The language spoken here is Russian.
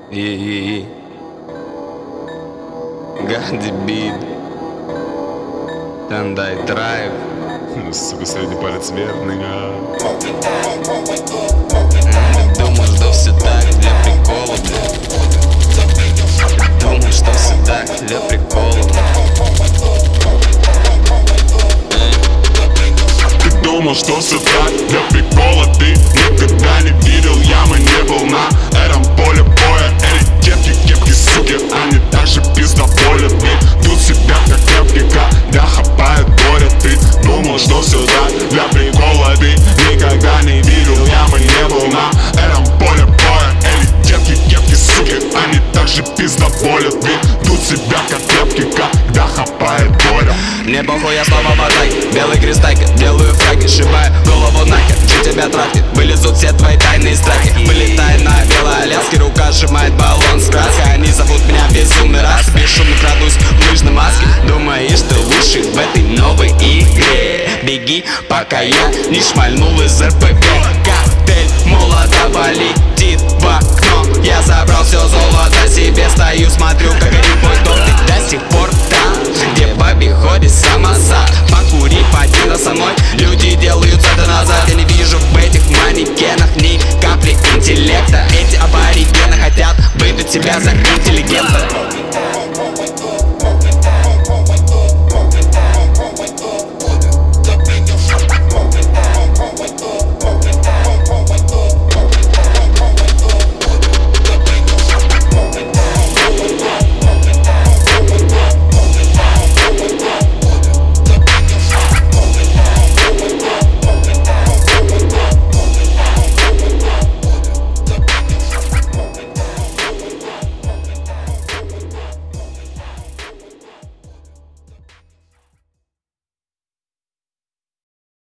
Ганди бит, Тандай драйв. Сука, средний палец вверх, нога. Думал, что все так для прикола, блядь. Думал, что все так для прикола. Ты думал, что все так для прикола. Ты никогда не видел ямы, не был на этом поле боя. Эти кепки, суки, они также пиздоболи. Ведут себя как кепки, когда хапают горе. Ты думал, что все так для прикола. Ты никогда не видел ямы, не был на этом поле боя. Эти кепки, суки, они также пиздоболи. Ведут себя как кепки, когда хапают горе. Мне похуй, я снова в атаке. Белый крестайка, делаю фраги, сшибаю голову нахер. Что тебя трахнет, вылезут все твои тайные страхи. Вылетай на белой Аляске, рука сжимает баллон с краской. Они зовут меня безумный раз, бесшумно крадусь в лыжной маске. Думаешь, ты лучший в этой новой игре? Беги, пока я не шмальнул из РПГ. Коктейль Молотова летит в окно. Я забрал все золото себе, стою, смотрю, как горит мой дом. Ты до сих пор там, где в обиходе самосад. Покури, поди со мной, люди делают это назад. Я не вижу в этих манекенах ни капли интеллекта. Эти аборигены хотят выдать себя за